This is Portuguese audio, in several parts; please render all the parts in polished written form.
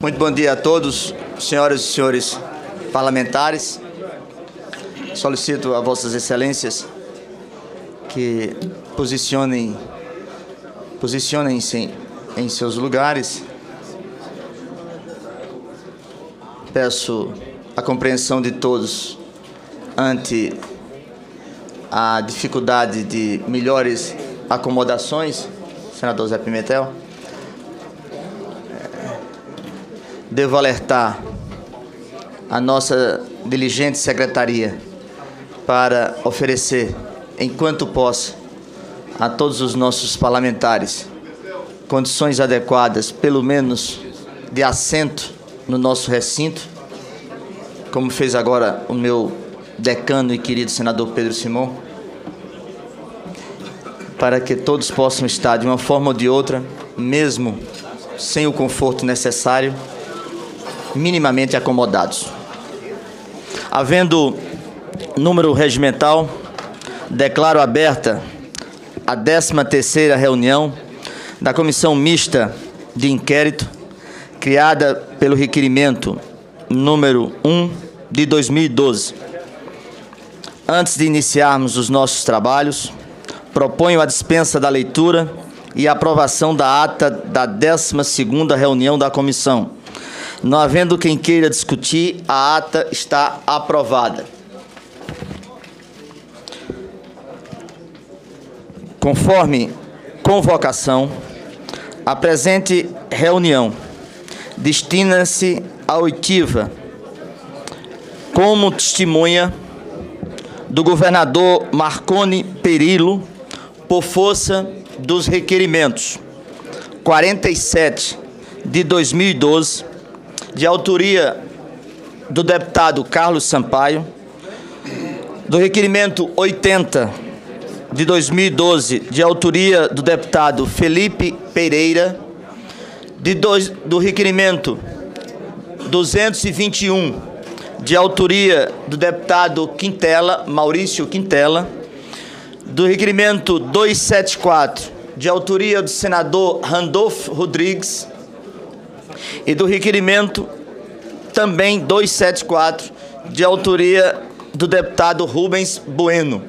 Muito bom dia a todos, senhoras e senhores parlamentares. Solicito a vossas excelências que posicionem-se em seus lugares. Peço a compreensão de todos ante a dificuldade de melhores acomodações, senador Zé Pimentel. Devo alertar a nossa diligente secretaria para oferecer, enquanto possa, a todos os nossos parlamentares condições adequadas, pelo menos de assento no nosso recinto, como fez agora o meu decano e querido senador Pedro Simão, para que todos possam estar, de uma forma ou de outra, mesmo sem o conforto necessário, minimamente acomodados. Havendo número regimental, declaro aberta a 13ª reunião da Comissão Mista de Inquérito, criada pelo requerimento número 1 de 2012. Antes de iniciarmos os nossos trabalhos, proponho a dispensa da leitura e a aprovação da ata da 12ª reunião da comissão. Não havendo quem queira discutir, a ata está aprovada. Conforme convocação, a presente reunião destina-se à oitiva, como testemunha do governador Marconi Perillo, por força dos requerimentos 47 de 2012, de autoria do deputado Carlos Sampaio, do requerimento 80 de 2012, de autoria do deputado Felipe Pereira, do requerimento 221, de autoria do deputado Quintela, Maurício Quintela, do requerimento 274, de autoria do senador Randolfo Rodrigues, e do requerimento também 274, de autoria do deputado Rubens Bueno.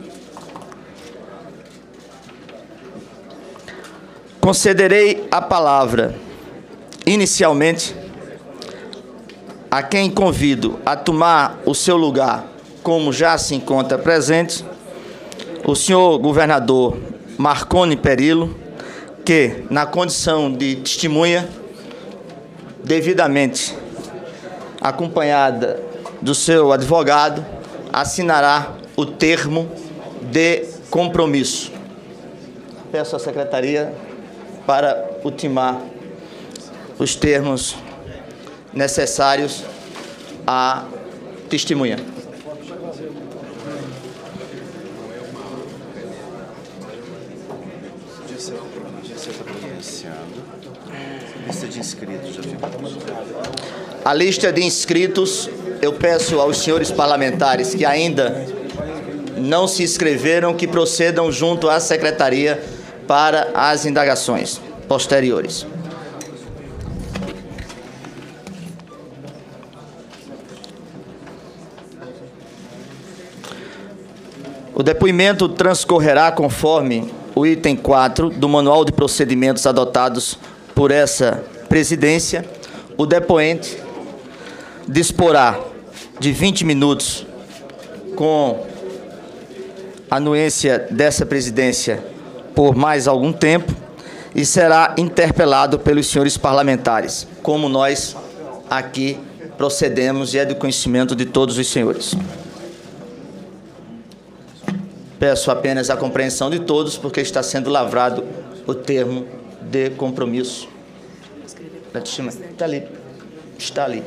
Concederei a palavra, inicialmente, a quem convido a tomar o seu lugar, como já se encontra presente, o senhor governador Marconi Perillo, que, na condição de testemunha, devidamente acompanhada do seu advogado, assinará o termo de compromisso. Peço à secretaria para ultimar os termos necessários à testemunha. Lista de inscritos já ficou. A lista de inscritos, eu peço aos senhores parlamentares que ainda não se inscreveram, que procedam junto à secretaria para as indagações posteriores. O depoimento transcorrerá conforme o item 4 do Manual de Procedimentos adotados por essa presidência. O depoente disporá de 20 minutos com a anuência dessa presidência por mais algum tempo e será interpelado pelos senhores parlamentares, como nós aqui procedemos e é do conhecimento de todos os senhores. Peço apenas a compreensão de todos, porque está sendo lavrado o termo de compromisso. Está ali. Está ali.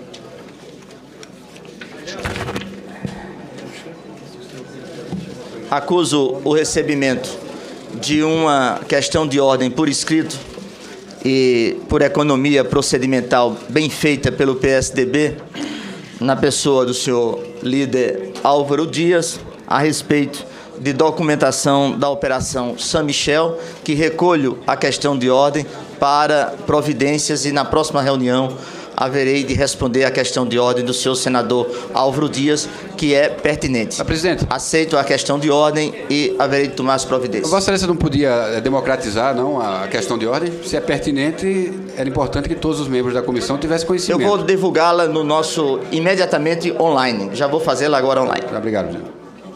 Acuso o recebimento de uma questão de ordem por escrito e por economia procedimental bem feita pelo PSDB, na pessoa do senhor líder Álvaro Dias, a respeito de documentação da Operação São Michel, que recolho a questão de ordem para providências e na próxima reunião haverei de responder à questão de ordem do senhor senador Álvaro Dias, que é pertinente. Presidente. Aceito a questão de ordem e haverei de tomar as providências. Vossa Excelência não podia democratizar, não, a questão de ordem? Se é pertinente, era importante que todos os membros da comissão tivessem conhecimento. Eu vou divulgá-la no nosso, imediatamente online. Já vou fazê-la agora online. Obrigado, presidente.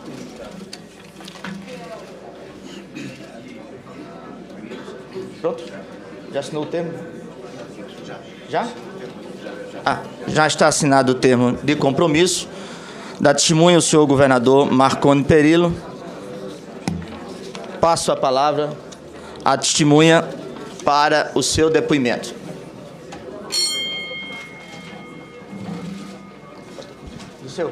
Pronto? Já assinou o termo? Já? Já está assinado o termo de compromisso. Dá testemunho o senhor governador Marconi Perillo. Passo a palavra à testemunha para o seu depoimento. Do seu?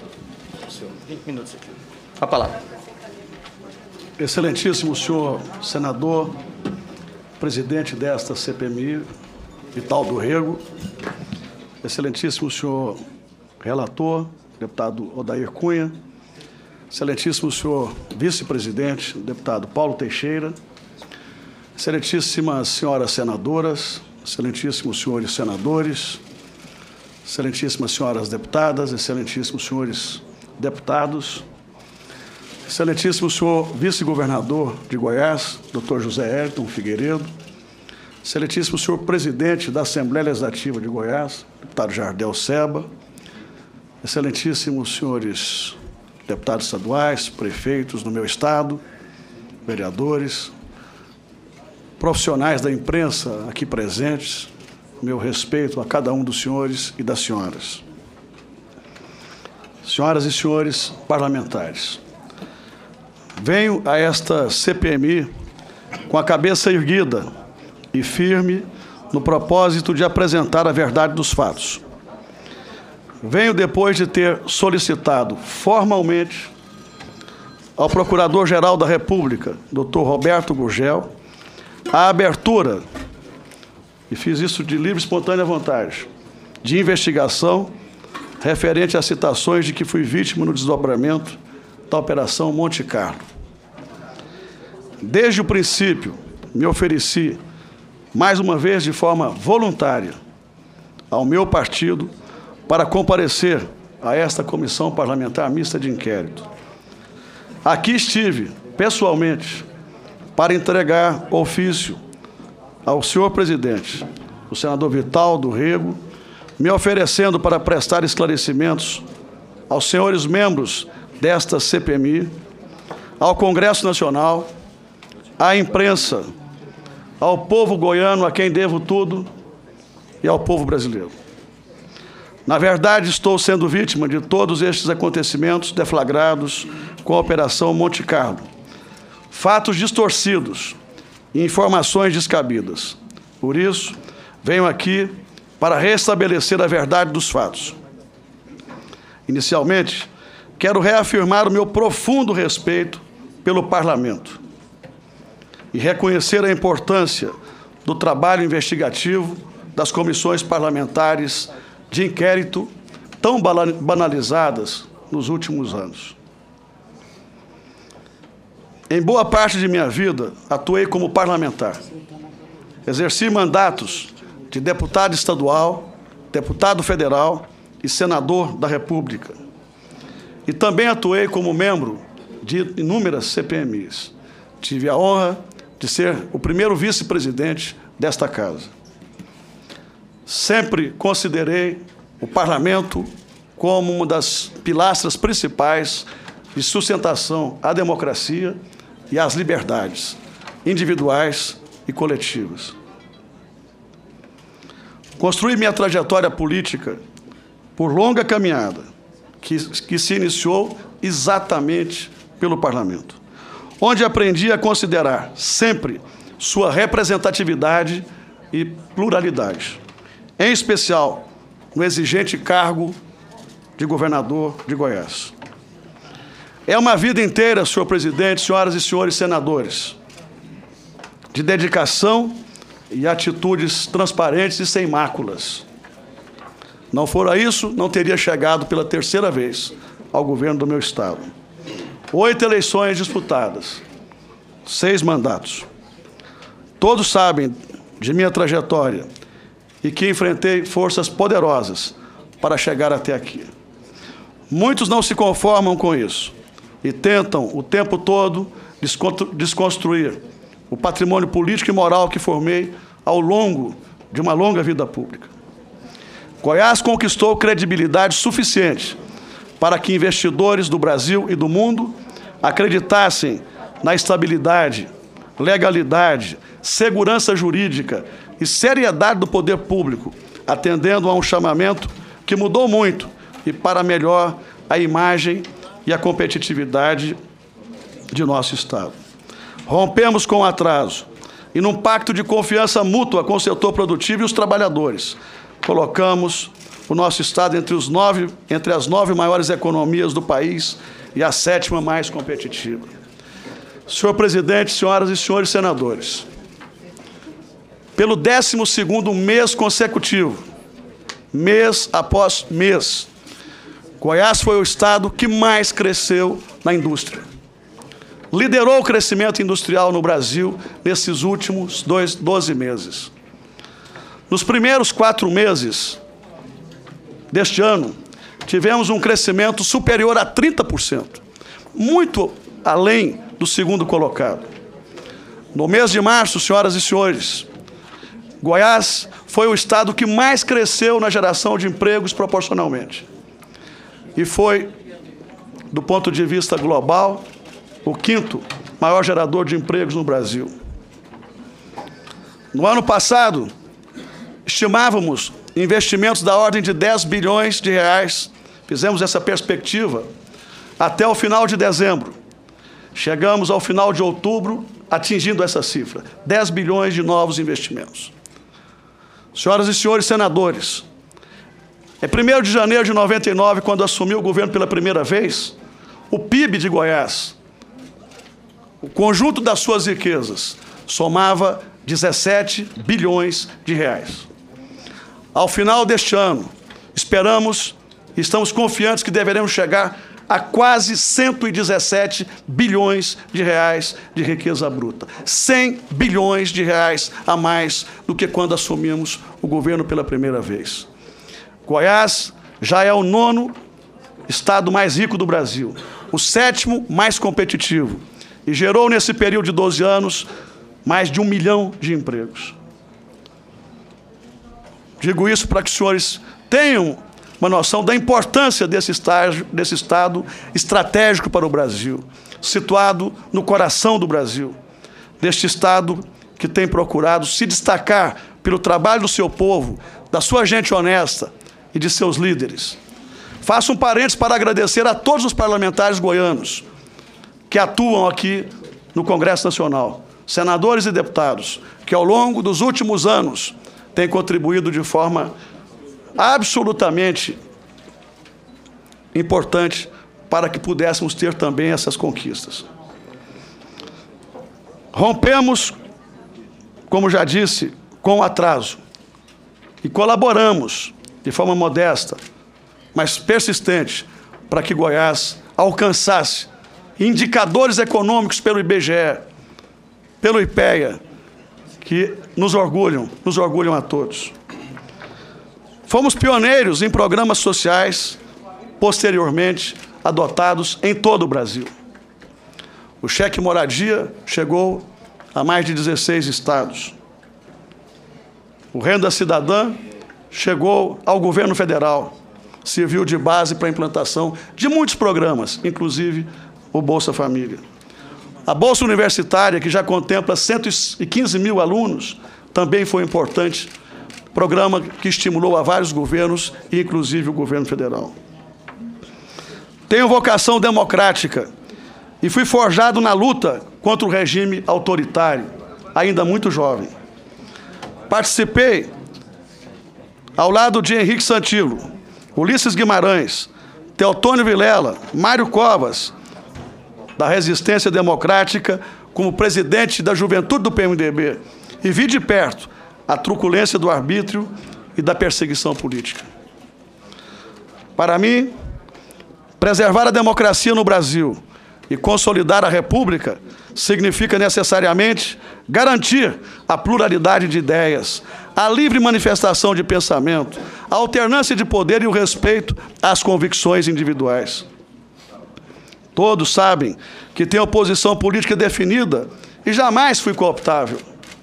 20 minutos aqui. A palavra. Excelentíssimo senhor senador, presidente desta CPMI, Vital do Rego, excelentíssimo senhor relator, deputado Odair Cunha, excelentíssimo senhor vice-presidente, deputado Paulo Teixeira, excelentíssimas senhoras senadoras, excelentíssimos senhores senadores, excelentíssimas senhoras deputadas, excelentíssimos senhores deputados, excelentíssimo senhor vice-governador de Goiás, doutor José Elton Figueiredo, excelentíssimo senhor presidente da Assembleia Legislativa de Goiás, deputado Jardel Seba, excelentíssimos senhores deputados estaduais, prefeitos no meu estado, vereadores, profissionais da imprensa aqui presentes, meu respeito a cada um dos senhores e das senhoras. Senhoras e senhores parlamentares, venho a esta CPMI com a cabeça erguida e firme no propósito de apresentar a verdade dos fatos. Venho depois de ter solicitado formalmente ao Procurador-Geral da República, Dr. Roberto Gurgel, a abertura, e fiz isso de livre e espontânea vontade, de investigação referente às citações de que fui vítima no desdobramento da Operação Monte Carlo. Desde o princípio, me ofereci, mais uma vez de forma voluntária, ao meu partido para comparecer a esta comissão parlamentar mista de inquérito. Aqui estive, pessoalmente, para entregar ofício ao senhor presidente, o senador Vital do Rego, me oferecendo para prestar esclarecimentos aos senhores membros desta CPMI, ao Congresso Nacional, à imprensa, ao povo goiano, a quem devo tudo, e ao povo brasileiro. Na verdade, estou sendo vítima de todos estes acontecimentos deflagrados com a Operação Monte Carlo. Fatos distorcidos e informações descabidas. Por isso, venho aqui para restabelecer a verdade dos fatos. Inicialmente, quero reafirmar o meu profundo respeito pelo Parlamento e reconhecer a importância do trabalho investigativo das comissões parlamentares de inquérito tão banalizadas nos últimos anos. Em boa parte de minha vida, atuei como parlamentar. Exerci mandatos de deputado estadual, deputado federal e senador da República. E também atuei como membro de inúmeras CPMIs. Tive a honra de ser o primeiro vice-presidente desta casa. Sempre considerei o Parlamento como uma das pilastras principais de sustentação à democracia e às liberdades individuais e coletivas. Construí minha trajetória política por longa caminhada, que se iniciou exatamente pelo Parlamento, onde aprendi a considerar sempre sua representatividade e pluralidade, em especial no exigente cargo de governador de Goiás. É uma vida inteira, senhor presidente, senhoras e senhores senadores, de dedicação e atitudes transparentes e sem máculas. Não fora isso, não teria chegado pela terceira vez ao governo do meu estado. 8 eleições disputadas, 6 mandatos. Todos sabem de minha trajetória e que enfrentei forças poderosas para chegar até aqui. Muitos não se conformam com isso e tentam o tempo todo desconstruir o patrimônio político e moral que formei ao longo de uma longa vida pública. Goiás conquistou credibilidade suficiente para que investidores do Brasil e do mundo acreditassem na estabilidade, legalidade, segurança jurídica e seriedade do poder público, atendendo a um chamamento que mudou muito e para melhor a imagem e a competitividade de nosso Estado. Rompemos com o atraso e, num pacto de confiança mútua com o setor produtivo e os trabalhadores, colocamos o nosso Estado entre as 9 maiores economias do país e a 7ª mais competitiva. Senhor presidente, senhoras e senhores senadores, pelo 12º mês consecutivo, mês após mês, Goiás foi o estado que mais cresceu na indústria. Liderou o crescimento industrial no Brasil nesses últimos 12 meses. Nos primeiros 4 meses deste ano, tivemos um crescimento superior a 30%, muito além do segundo colocado. No mês de março, senhoras e senhores, Goiás foi o estado que mais cresceu na geração de empregos proporcionalmente. E foi, do ponto de vista global, o 5º maior gerador de empregos no Brasil. No ano passado, estimávamos investimentos da ordem de 10 bilhões de reais. Fizemos essa perspectiva até o final de dezembro. Chegamos ao final de outubro atingindo essa cifra, 10 bilhões de novos investimentos. Senhoras e senhores senadores, em 1º de janeiro de 99, quando assumiu o governo pela primeira vez, o PIB de Goiás, o conjunto das suas riquezas, somava 17 bilhões de reais. Ao final deste ano, esperamos e estamos confiantes que deveremos chegar a quase 117 bilhões de reais de riqueza bruta. 100 bilhões de reais a mais do que quando assumimos o governo pela primeira vez. Goiás já é o 9º estado mais rico do Brasil, o 7º mais competitivo, e gerou nesse período de 12 anos mais de 1 milhão de empregos. Digo isso para que os senhores tenham uma noção da importância desse estado estratégico para o Brasil, situado no coração do Brasil, deste estado que tem procurado se destacar pelo trabalho do seu povo, da sua gente honesta e de seus líderes. Faço um parênteses para agradecer a todos os parlamentares goianos que atuam aqui no Congresso Nacional, senadores e deputados, que ao longo dos últimos anos têm contribuído de forma absolutamente importante para que pudéssemos ter também essas conquistas. Rompemos, como já disse, com o atraso e colaboramos de forma modesta, mas persistente, para que Goiás alcançasse indicadores econômicos pelo IBGE, pelo IPEA, que nos orgulham a todos. Fomos pioneiros em programas sociais, posteriormente adotados em todo o Brasil. O cheque moradia chegou a mais de 16 estados. O Renda Cidadã chegou ao governo federal, serviu de base para a implantação de muitos programas, inclusive o Bolsa Família. A Bolsa Universitária, que já contempla 115 mil alunos, também foi importante, programa que estimulou a vários governos, inclusive o governo federal. Tenho vocação democrática e fui forjado na luta contra o regime autoritário, ainda muito jovem. Participei, ao lado de Henrique Santilo, Ulisses Guimarães, Teotônio Vilela, Mário Covas, da Resistência Democrática, como presidente da Juventude do PMDB, e vi de perto a truculência do arbítrio e da perseguição política. Para mim, preservar a democracia no Brasil e consolidar a República significa necessariamente garantir a pluralidade de ideias, a livre manifestação de pensamento, a alternância de poder e o respeito às convicções individuais. Todos sabem que tenho posição política definida e jamais fui cooptável.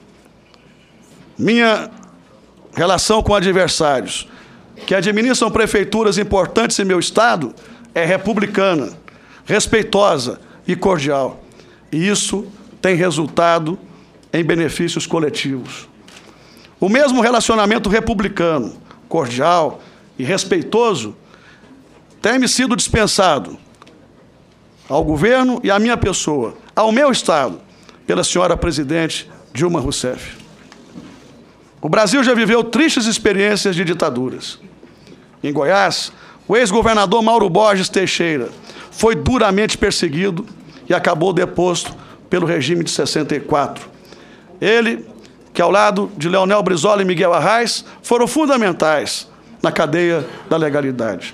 Minha relação com adversários que administram prefeituras importantes em meu estado é republicana, respeitosa e cordial. E isso tem resultado em benefícios coletivos. O mesmo relacionamento republicano, cordial e respeitoso tem-me sido dispensado ao governo e à minha pessoa, ao meu estado, pela senhora presidente Dilma Rousseff. O Brasil já viveu tristes experiências de ditaduras. Em Goiás, o ex-governador Mauro Borges Teixeira foi duramente perseguido e acabou deposto pelo regime de 64. Ele, que ao lado de Leonel Brizola e Miguel Arraes, foram fundamentais na cadeia da legalidade.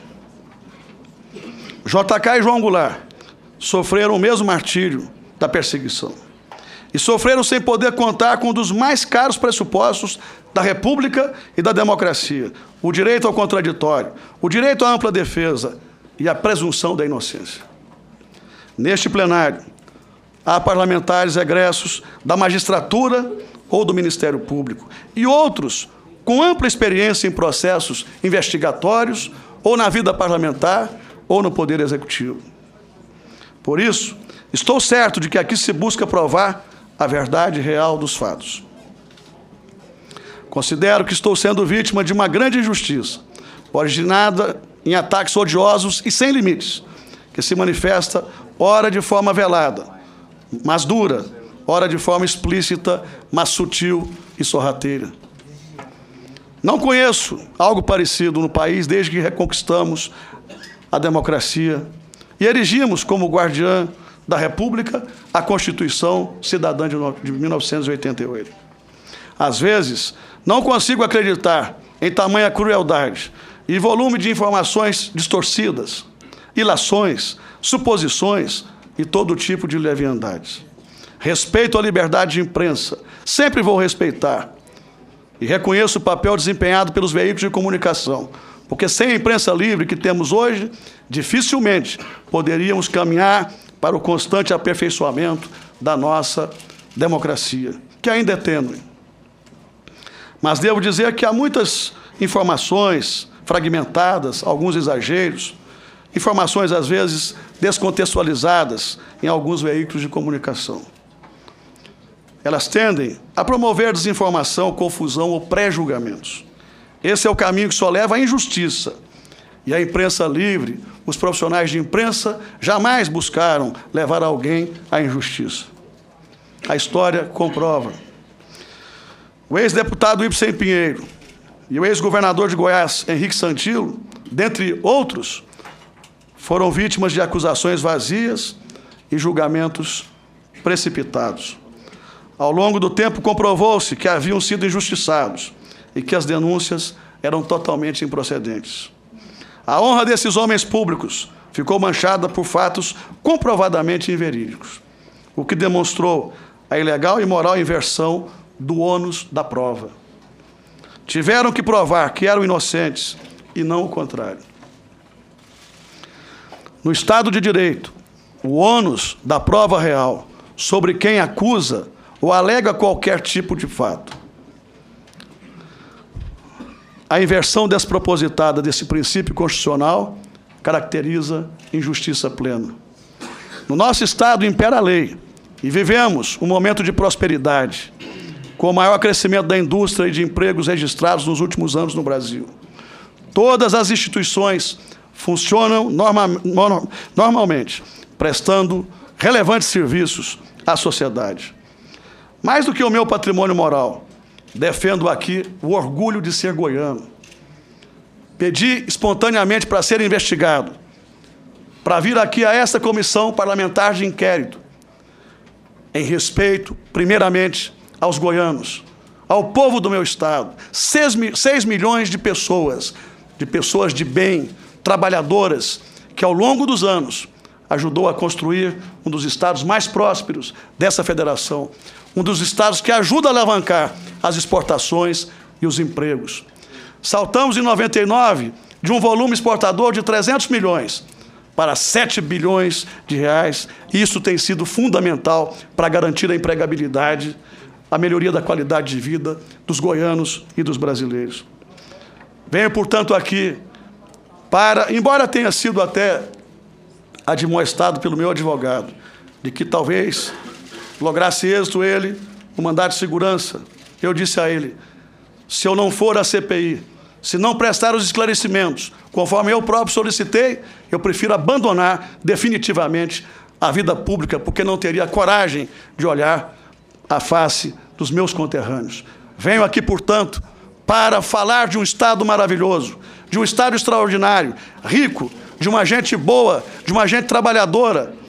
JK e João Goulart sofreram o mesmo martírio da perseguição. E sofreram sem poder contar com um dos mais caros pressupostos da República e da democracia: o direito ao contraditório, o direito à ampla defesa e a presunção da inocência. Neste plenário, há parlamentares egressos da magistratura ou do Ministério Público e outros com ampla experiência em processos investigatórios ou na vida parlamentar ou no Poder Executivo. Por isso, estou certo de que aqui se busca provar a verdade real dos fatos. Considero que estou sendo vítima de uma grande injustiça, originada em ataques odiosos e sem limites, que se manifesta ora de forma velada, mas dura, ora de forma explícita, mas sutil e sorrateira. Não conheço algo parecido no país desde que reconquistamos a democracia e erigimos como guardiã da República a Constituição Cidadã de 1988. Às vezes, não consigo acreditar em tamanha crueldade e volume de informações distorcidas, ilações, suposições e todo tipo de leviandades. Respeito à liberdade de imprensa, sempre vou respeitar. E reconheço o papel desempenhado pelos veículos de comunicação, porque sem a imprensa livre que temos hoje, dificilmente poderíamos caminhar para o constante aperfeiçoamento da nossa democracia, que ainda é tênue. Mas devo dizer que há muitas informações fragmentadas, alguns exageros, informações às vezes descontextualizadas em alguns veículos de comunicação. Elas tendem a promover desinformação, confusão ou pré-julgamentos. Esse é o caminho que só leva à injustiça. E a imprensa livre, os profissionais de imprensa, jamais buscaram levar alguém à injustiça. A história comprova. O ex-deputado Ibsen Pinheiro e o ex-governador de Goiás, Henrique Santilo, dentre outros, foram vítimas de acusações vazias e julgamentos precipitados. Ao longo do tempo, comprovou-se que haviam sido injustiçados e que as denúncias eram totalmente improcedentes. A honra desses homens públicos ficou manchada por fatos comprovadamente inverídicos, o que demonstrou a ilegal e moral inversão do ônus da prova. Tiveram que provar que eram inocentes e não o contrário. No Estado de Direito, o ônus da prova real sobre quem acusa ou alega qualquer tipo de fato. A inversão despropositada desse princípio constitucional caracteriza injustiça plena. No nosso Estado impera a lei e vivemos um momento de prosperidade, com o maior crescimento da indústria e de empregos registrados nos últimos anos no Brasil. Todas as instituições funcionam normalmente, prestando relevantes serviços à sociedade. Mais do que o meu patrimônio moral, defendo aqui o orgulho de ser goiano. Pedi espontaneamente para ser investigado, para vir aqui a esta comissão parlamentar de inquérito, em respeito, primeiramente, aos goianos, ao povo do meu estado, 6 milhões de pessoas de bem, trabalhadoras, que ao longo dos anos ajudou a construir um dos estados mais prósperos dessa federação, um dos estados que ajuda a alavancar as exportações e os empregos. Saltamos em 99 de um volume exportador de 300 milhões para 7 bilhões de reais. Isso tem sido fundamental para garantir a empregabilidade, a melhoria da qualidade de vida dos goianos e dos brasileiros. Venho, portanto, aqui para, embora tenha sido até admoestado pelo meu advogado, de que talvez lograsse êxito ele, o mandado de segurança, eu disse a ele, se eu não for à CPI, se não prestar os esclarecimentos, conforme eu próprio solicitei, eu prefiro abandonar definitivamente a vida pública, porque não teria coragem de olhar a face dos meus conterrâneos. Venho aqui, portanto, para falar de um Estado maravilhoso, de um Estado extraordinário, rico, de uma gente boa, de uma gente trabalhadora,